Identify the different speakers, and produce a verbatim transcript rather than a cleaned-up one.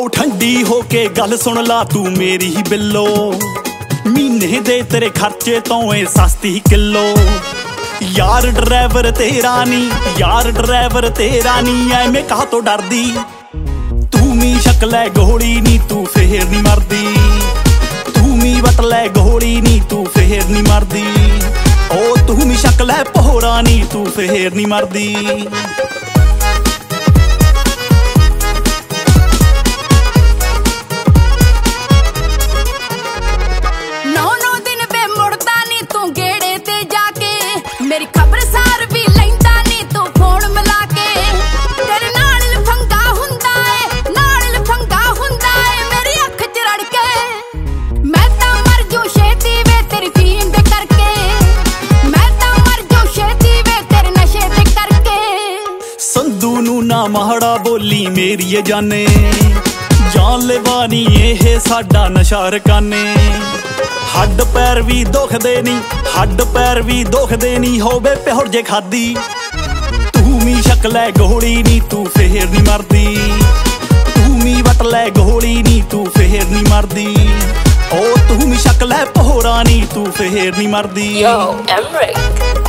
Speaker 1: ओ ठंडी होके गल सुन ला तू मेरी ही बिल्लो, महीने दे तेरे खर्चे तो ए सस्ती किलो। यार ड्राइवर तेरा नी, यार ड्राइवर तेरा नी, एवें काह तो डरदी तू मी शक्ल है गोली नी, तू फेर नी मरदी। तू मी बटल है गोली नी, तू फेर नी मरदी। ओ तू मी शक्ल है पोहरा नी, तू फेर नी मरदी।
Speaker 2: मेरी खबरसार भी लैंदा नी तू फोन मिला के, तेरे नाल लफंगा हुंदा है, नाल लफंगा हुंदा है मेरी अख च रड़ के। मैं तां मर जू छेती वे तेरी फीम दे करके, मैं तां मर जू छेती वे तेरे नशे दे करके।
Speaker 1: संधू नू ना माड़ा बोली मेरी ये जाने, जान लेवा नी एह साडा नशा रकाने। हड्ड पैर भी दुखदे नी, हड्ड पैर भी दुखदे नी, होवे प्योर जे खादी तू मी शक्ल है गोली नी, तू फेर नी मरदी। तू मी बटल है गोली नी, तू फेर नी मरदी। ओ तू मी शक्ल है पोहरा नी, तू फेर नी मरदी।
Speaker 3: Yo, Emric